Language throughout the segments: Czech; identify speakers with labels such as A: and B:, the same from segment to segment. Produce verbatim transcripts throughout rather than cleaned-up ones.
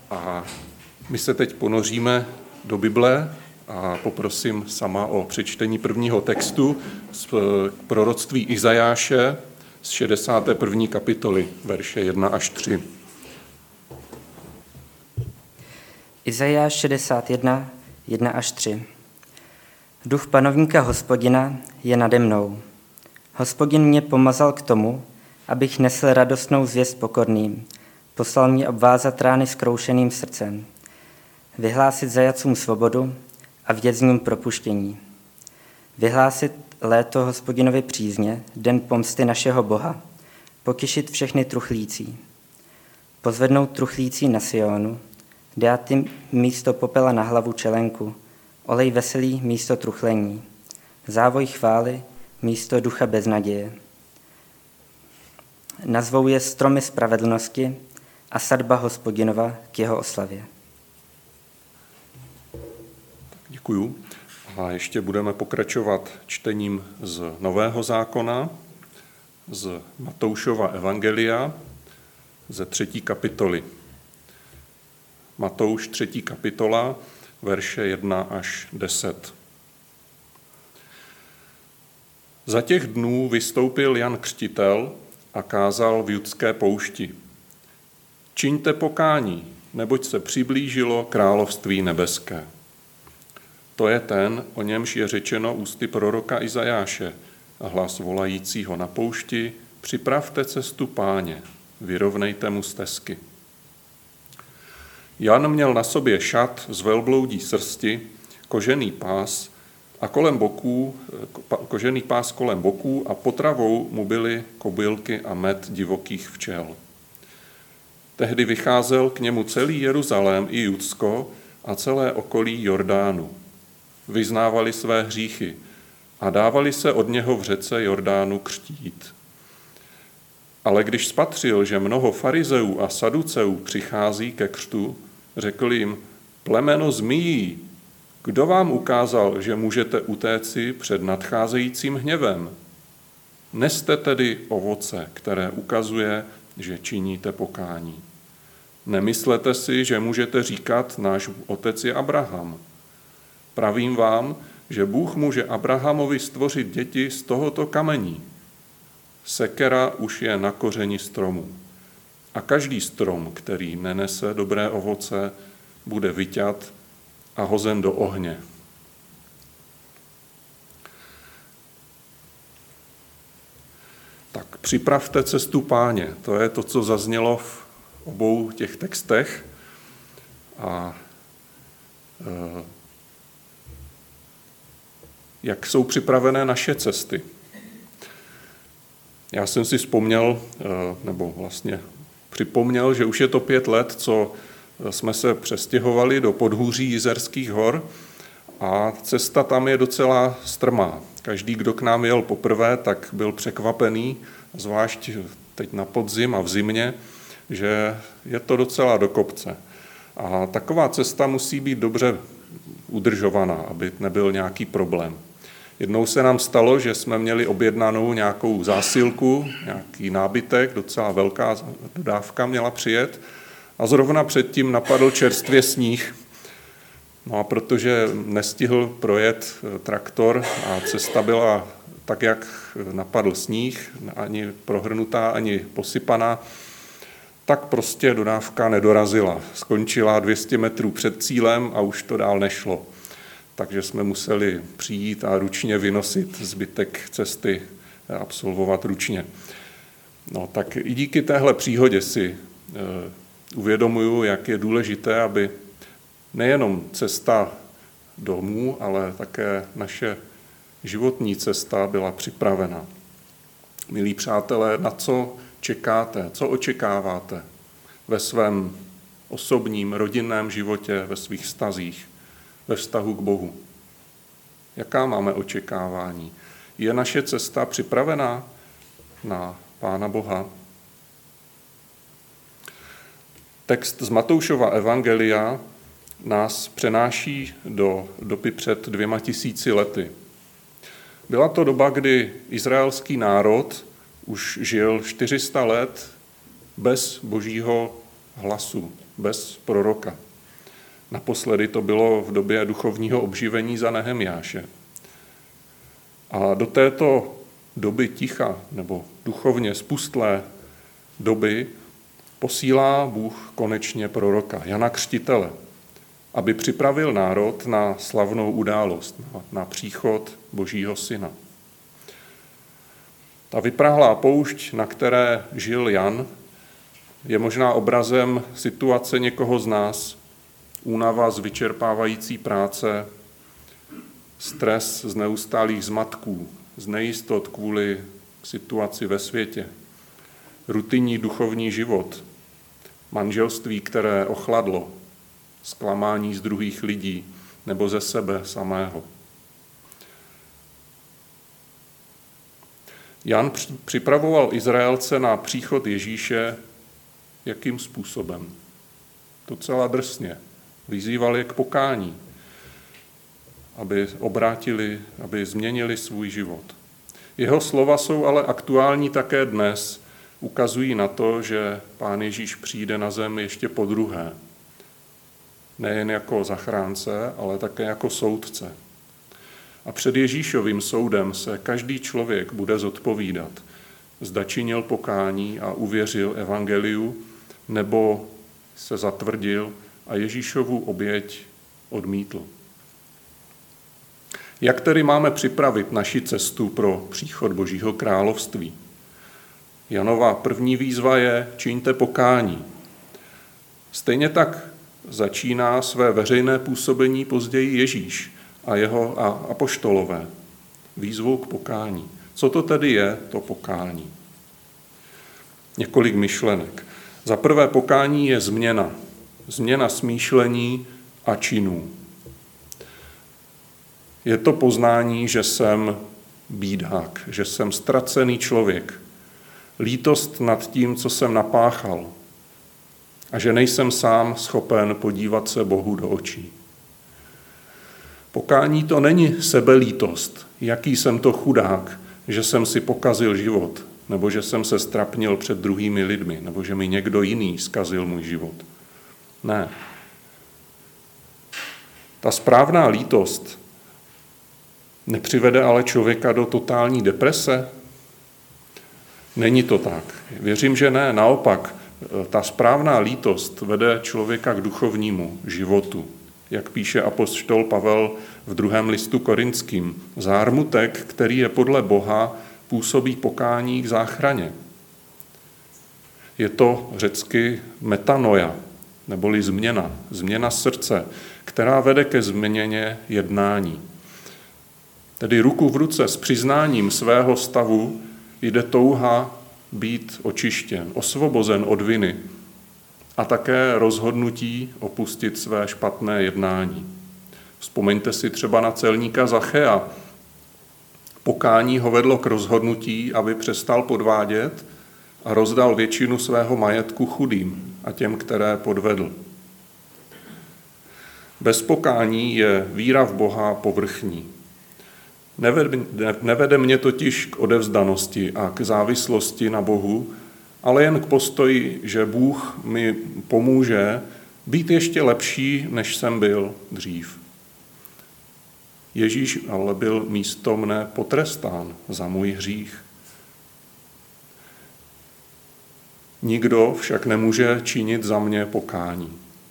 A: A my se teď ponoříme do Bible a poprosím sama o přečtení prvního textu z proroctví Izajáše z šedesáté první kapitoly, verše jedna až tři.
B: Izajáš šedesát jedna, jedna až tři. Duch panovníka Hospodina je nade mnou. Hospodin mě pomazal k tomu, abych nesl radostnou zvěst pokorným. Poslal mě obvázat rány zkroušeným srdcem, vyhlásit zajatcům svobodu a vězňům propuštění. Vyhlásit léto Hospodinovi přízně, den pomsty našeho Boha, potěšit všechny truchlící. Pozvednout truchlící na Sionu, dát jim místo popela na hlavu čelenku, olej veselý místo truchlení, závoj chvály místo ducha beznaděje. Nazvou je stromy spravedlnosti a sadba Hospodinova k jeho oslavě.
A: Děkuju. A ještě budeme pokračovat čtením z Nového zákona, z Matoušova evangelia, ze třetí kapitoly. Matouš, třetí kapitola, verše jedna až deset. Za těch dnů vystoupil Jan Křtitel a kázal v judské poušti. Čiňte pokání, neboť se přiblížilo království nebeské. To je ten, o němž je řečeno ústy proroka Izajáše a hlas volajícího na poušti, připravte cestu Páně, vyrovnejte mu stezky. Jan měl na sobě šat z velbloudí srsti, kožený pás a kolem boků, kožený pás kolem boků a potravou mu byly kobylky a med divokých včel. Tehdy vycházel k němu celý Jeruzalém i Judsko a celé okolí Jordánu. Vyznávali své hříchy a dávali se od něho v řece Jordánu křtít. Ale když spatřil, že mnoho farizeů a saduceů přichází ke křtu, řekl jim, plemeno zmijí, kdo vám ukázal, že můžete utéci před nadcházejícím hněvem? Neste tedy ovoce, které ukazuje, že činíte pokání. Nemyslete si, že můžete říkat, náš otec je Abraham. Pravím vám, že Bůh může Abrahamovi stvořit děti z tohoto kamení. Sekera už je na kořeni stromu. A každý strom, který nenese dobré ovoce, bude vyťat a hozen do ohně. Tak připravte cestu Páně. To je to, co zaznělo v obou těch textech. A e, jak jsou připravené naše cesty? Já jsem si vzpomněl, nebo vlastně připomněl, že už je to pět let, co jsme se přestěhovali do podhůří Jizerských hor a cesta tam je docela strmá. Každý, kdo k nám jel poprvé, tak byl překvapený, zvlášť teď na podzim a v zimě, že je to docela do kopce. A taková cesta musí být dobře udržovaná, aby nebyl nějaký problém. Jednou se nám stalo, že jsme měli objednanou nějakou zásilku, nějaký nábytek, docela velká dodávka měla přijet a zrovna předtím napadl čerstvě sníh. No a protože nestihl projet traktor a cesta byla tak, jak napadl sníh, ani prohrnutá, ani posypaná, tak prostě dodávka nedorazila. Skončila dvě stě metrů před cílem a už to dál nešlo. Takže jsme museli přijít a ručně vynosit zbytek cesty, absolvovat ručně. No tak i díky téhle příhodě si e, uvědomuju, jak je důležité, aby nejenom cesta domů, ale také naše životní cesta byla připravena. Milí přátelé, na co čekáte, co očekáváte ve svém osobním, rodinném životě, ve svých vztazích, ve vztahu k Bohu? Jaká máme očekávání? Je naše cesta připravená na Pána Boha? Text z Matoušova evangelia nás přenáší do doby před dvěma tisíci lety. Byla to doba, kdy izraelský národ už žil čtyři sta let bez Božího hlasu, bez proroka. Naposledy to bylo v době duchovního obživení za Nehemjáše. A do této doby ticha, nebo duchovně spustlé doby, posílá Bůh konečně proroka, Jana Křtitele, aby připravil národ na slavnou událost, na příchod Božího syna. Ta vyprahlá poušť, na které žil Jan, je možná obrazem situace někoho z nás, únava z vyčerpávající práce, stres z neustálých zmatků, z nejistot kvůli situaci ve světě, rutinní duchovní život, manželství, které ochladlo, zklamání z druhých lidí nebo ze sebe samého. Jan připravoval Izraelce na příchod Ježíše jakým způsobem? Docela drsně. Vyzýval je k pokání, aby obrátili, aby změnili svůj život. Jeho slova jsou ale aktuální také dnes. Ukazují na to, že Pán Ježíš přijde na zem ještě podruhé. Nejen jako zachránce, ale také jako soudce. A před Ježíšovým soudem se každý člověk bude zodpovídat, zda činil pokání a uvěřil evangeliu, nebo se zatvrdil a Ježíšovu oběť odmítl. Jak tedy máme připravit naši cestu pro příchod Božího království? Janova první výzva je: čiňte pokání. Stejně tak začíná své veřejné působení později Ježíš a jeho a apoštolové výzvou k pokání. Co to tedy je to pokání? Několik myšlenek. Za prvé, pokání je změna. Změna smýšlení a činů. Je to poznání, že jsem bídák, že jsem ztracený člověk. Lítost nad tím, co jsem napáchal. A že nejsem sám schopen podívat se Bohu do očí. Pokání to není sebelítost. Jaký jsem to chudák, že jsem si pokazil život, nebo že jsem se strapnil před druhými lidmi, nebo že mi někdo jiný zkazil můj život. Ne. Ta správná lítost nepřivede ale člověka do totální deprese? Není to tak. Věřím, že ne. Naopak, ta správná lítost vede člověka k duchovnímu životu. Jak píše apoštol Pavel v druhém listu Korinským, zármutek, který je podle Boha, působí pokání k záchraně. Je to řecky metanoia, neboli změna, změna srdce, která vede ke změně jednání. Tedy ruku v ruce s přiznáním svého stavu jde touha být očištěn, osvobozen od viny a také rozhodnutí opustit své špatné jednání. Vzpomeňte si třeba na celníka Zachea. Pokání ho vedlo k rozhodnutí, aby přestal podvádět a rozdal většinu svého majetku chudým a těm, které podvedl. Bez pokání je víra v Boha povrchní. Nevede mě totiž k odevzdanosti a k závislosti na Bohu, ale jen k postoji, že Bůh mi pomůže být ještě lepší, než jsem byl dřív. Ježíš ale byl místo mne potrestán za můj hřích. Nikdo však nemůže činit za mě pokání.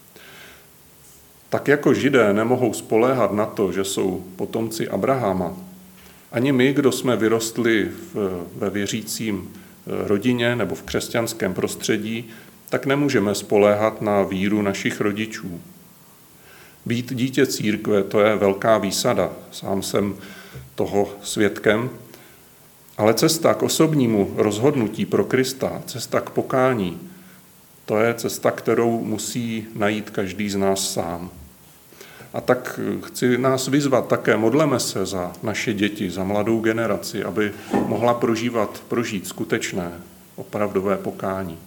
A: Tak jako Židé nemohou spoléhat na to, že jsou potomci Abrahama, ani my, kdo jsme vyrostli v, ve věřícím rodině nebo v křesťanském prostředí, tak nemůžeme spoléhat na víru našich rodičů. Být dítě církve, to je velká výsada, sám jsem toho svědkem, ale cesta k osobnímu rozhodnutí pro Krista, cesta k pokání, to je cesta, kterou musí najít každý z nás sám. A tak chci nás vyzvat také, modleme se za naše děti, za mladou generaci, aby mohla prožívat, prožít skutečné, opravdové pokání.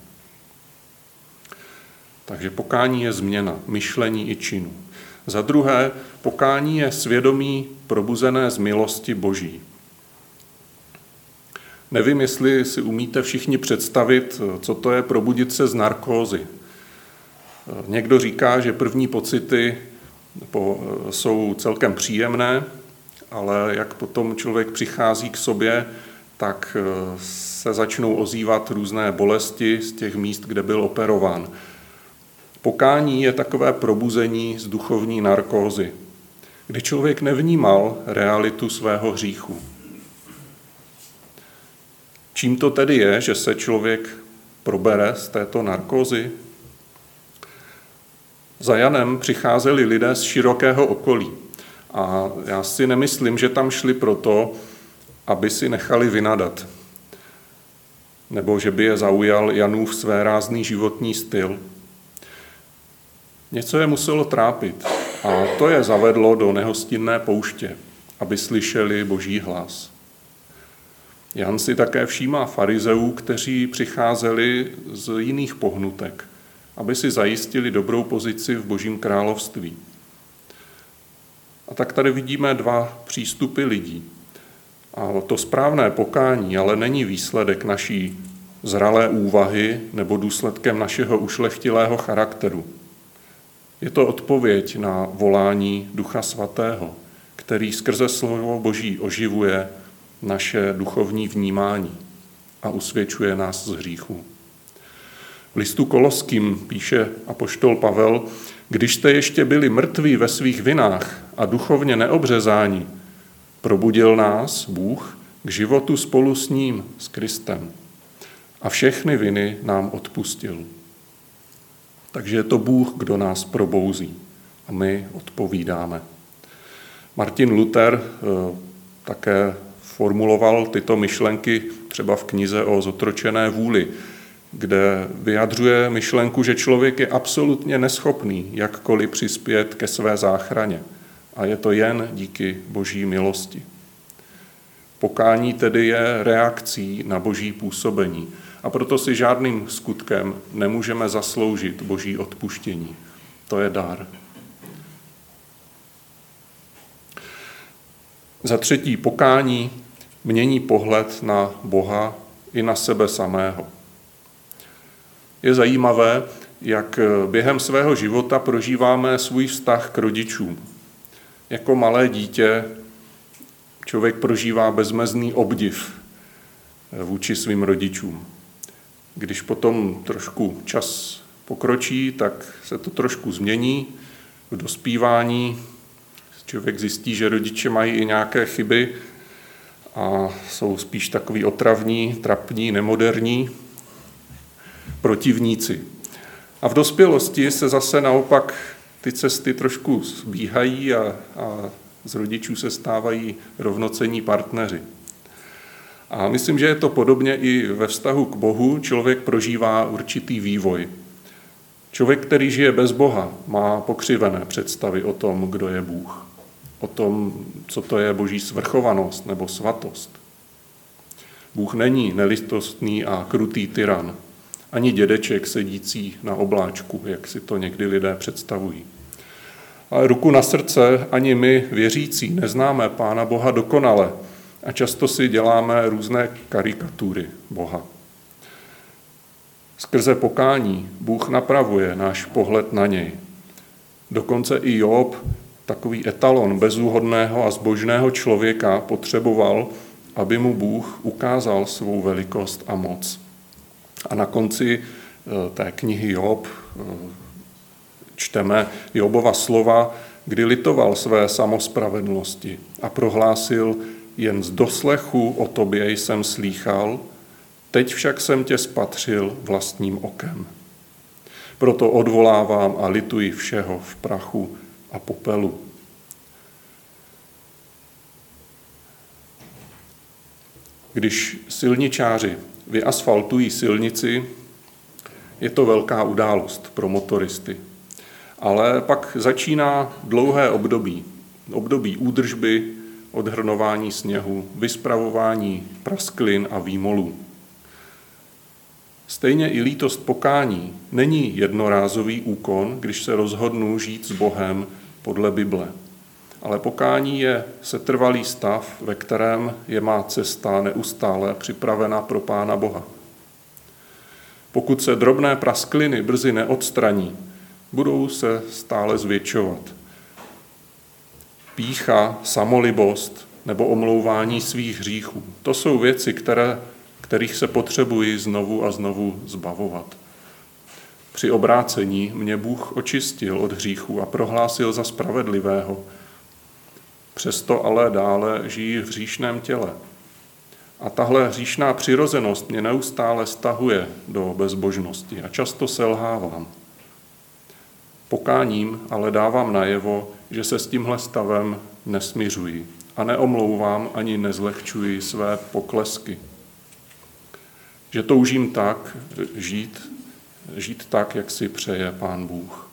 A: Takže pokání je změna myšlení i činu. Za druhé, pokání je svědomí probuzené z milosti Boží. Nevím, jestli si umíte všichni představit, co to je probudit se z narkózy. Někdo říká, že první pocity jsou celkem příjemné, ale jak potom člověk přichází k sobě, tak se začnou ozývat různé bolesti z těch míst, kde byl operován. Pokání je takové probuzení z duchovní narkózy, kdy člověk nevnímal realitu svého hříchu. Čím to tedy je, že se člověk probere z této narkózy? Za Janem přicházeli lidé z širokého okolí a já si nemyslím, že tam šli proto, aby si nechali vynadat, nebo že by je zaujal Janův svérázný životní styl. Něco je muselo trápit a to je zavedlo do nehostinné pouště, aby slyšeli Boží hlas. Jan si také všímá farizeů, kteří přicházeli z jiných pohnutek, aby si zajistili dobrou pozici v Božím království. A tak tady vidíme dva přístupy lidí. A to správné pokání ale není výsledek naší zralé úvahy nebo důsledkem našeho ušlechtilého charakteru. Je to odpověď na volání Ducha Svatého, který skrze slovo Boží oživuje naše duchovní vnímání a usvědčuje nás z hříchu. V listu Koloským píše apoštol Pavel, když jste ještě byli mrtví ve svých vinách a duchovně neobřezáni, probudil nás Bůh k životu spolu s ním, s Kristem. A všechny viny nám odpustil. Takže je to Bůh, kdo nás probouzí a my odpovídáme. Martin Luther také formuloval tyto myšlenky třeba v knize o zotročené vůli, kde vyjadřuje myšlenku, že člověk je absolutně neschopný jakkoliv přispět ke své záchraně. A je to jen díky Boží milosti. Pokání tedy je reakcí na Boží působení. A proto si žádným skutkem nemůžeme zasloužit Boží odpuštění. To je dar. Za třetí, pokání mění pohled na Boha i na sebe samého. Je zajímavé, jak během svého života prožíváme svůj vztah k rodičům. Jako malé dítě člověk prožívá bezmezný obdiv vůči svým rodičům. Když potom trošku čas pokročí, tak se to trošku změní. V dospívání člověk zjistí, že rodiče mají i nějaké chyby a jsou spíš takový otravní, trapní, nemoderní protivníci. A v dospělosti se zase naopak ty cesty trošku zbíhají a, a z rodičů se stávají rovnocenní partneři. A myslím, že je to podobně i ve vztahu k Bohu. Člověk prožívá určitý vývoj. Člověk, který žije bez Boha, má pokřivené představy o tom, kdo je Bůh. O tom, co to je Boží svrchovanost nebo svatost. Bůh není nelitostný a krutý tyran, ani dědeček sedící na obláčku, jak si to někdy lidé představují. Ale ruku na srdce, ani my, věřící, neznáme Pána Boha dokonale a často si děláme různé karikatury Boha. Skrze pokání Bůh napravuje náš pohled na něj. Dokonce i Job, takový etalon bezúhodného a zbožného člověka, potřeboval, aby mu Bůh ukázal svou velikost a moc. A na konci té knihy Job čteme Jobova slova, kdy litoval své samospravedlnosti a prohlásil, jen z doslechu o tobě jsem slýchal, teď však jsem tě spatřil vlastním okem. Proto odvolávám a lituji všeho v prachu a popelu. Když silničáři vyasfaltují silnici, je to velká událost pro motoristy. Ale pak začíná dlouhé období. Období údržby, odhrnování sněhu, vyspravování prasklin a výmolů. Stejně i lítost pokání není jednorázový úkon, když se rozhodnu žít s Bohem podle Bible. Ale pokání je setrvalý stav, ve kterém je má cesta neustále připravena pro Pána Boha. Pokud se drobné praskliny brzy neodstraní, budou se stále zvětšovat. Pýcha, samolibost nebo omlouvání svých hříchů. To jsou věci, které, kterých se potřebuji znovu a znovu zbavovat. Při obrácení mě Bůh očistil od hříchů a prohlásil za spravedlivého. Přesto ale dále žijí v hříšném těle. A tahle hříšná přirozenost mě neustále stahuje do bezbožnosti a často selhávám. Pokáním ale dávám najevo, že se s tímhle stavem nesmiřuji a neomlouvám ani nezlehčuji své poklesky. Že toužím tak žít, žít tak, jak si přeje Pán Bůh.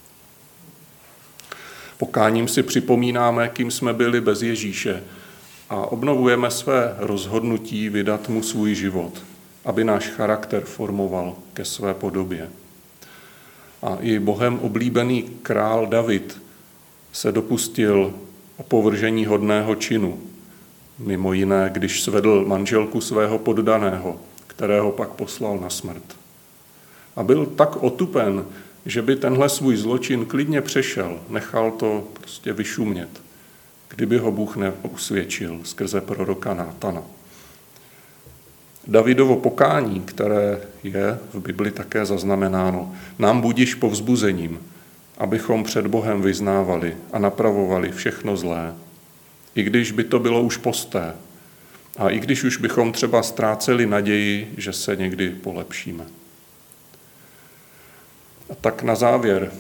A: Pokáním si připomínáme, kým jsme byli bez Ježíše a obnovujeme své rozhodnutí vydat mu svůj život, aby náš charakter formoval ke své podobě. A i Bohem oblíbený král David se dopustil opovržení hodného činu, mimo jiné, když svedl manželku svého poddaného, kterého pak poslal na smrt. A byl tak otupen, že by tenhle svůj zločin klidně přešel, nechal to prostě vyšumět, kdyby ho Bůh neusvědčil skrze proroka Nátana. Davidovo pokání, které je v Bibli také zaznamenáno, nám budiš povzbuzením, abychom před Bohem vyznávali a napravovali všechno zlé. I když by to bylo už posté a i když už bychom třeba ztráceli naději, že se někdy polepšíme. A tak na závěr.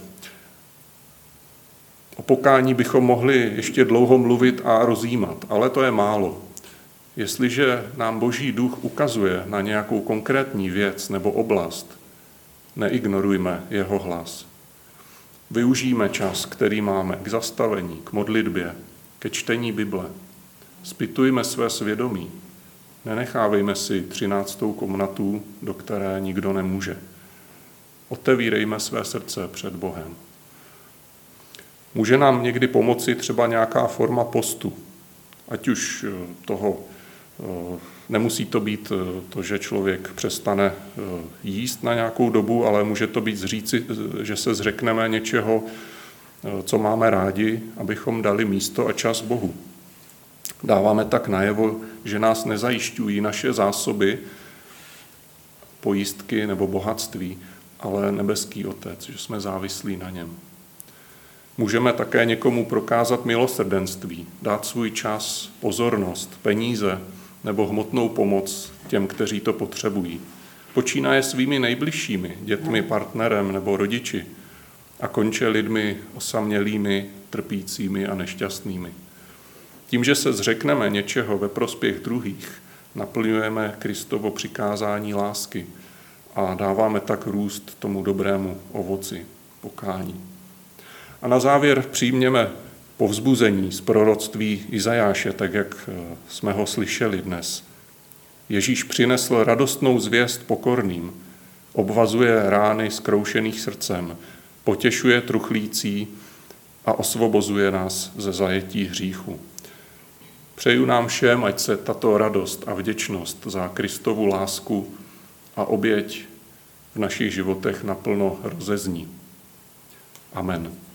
A: O pokání bychom mohli ještě dlouho mluvit a rozjímat, ale to je málo. Jestliže nám Boží duch ukazuje na nějakou konkrétní věc nebo oblast, neignorujme jeho hlas. Využijme čas, který máme k zastavení, k modlitbě, ke čtení Bible. Zpytujme své svědomí. Nenechávejme si třináctou komnatu, do které nikdo nemůže. Otevírejme své srdce před Bohem. Může nám někdy pomoci třeba nějaká forma postu, ať už toho, nemusí to být to, že člověk přestane jíst na nějakou dobu, ale může to být zříci, že se zřekneme něčeho, co máme rádi, abychom dali místo a čas Bohu. Dáváme tak najevo, že nás nezajišťují naše zásoby, pojistky nebo bohatství, ale nebeský Otec, že jsme závislí na něm. Můžeme také někomu prokázat milosrdenství, dát svůj čas, pozornost, peníze nebo hmotnou pomoc těm, kteří to potřebují. Počínaje svými nejbližšími, dětmi, partnerem nebo rodiči a konče lidmi osamělými, trpícími a nešťastnými. Tím, že se zřekneme něčeho ve prospěch druhých, naplňujeme Kristovo přikázání lásky a dáváme tak růst tomu dobrému ovoci, pokání. A na závěr přijměme povzbuzení z proroctví Izajáše, tak jak jsme ho slyšeli dnes. Ježíš přinesl radostnou zvěst pokorným, obvazuje rány zkroušených srdcem, potěšuje truchlící a osvobozuje nás ze zajetí hříchu. Přeju nám všem, ať se tato radost a vděčnost za Kristovu lásku a oběť v našich životech naplno rozezní. Amen.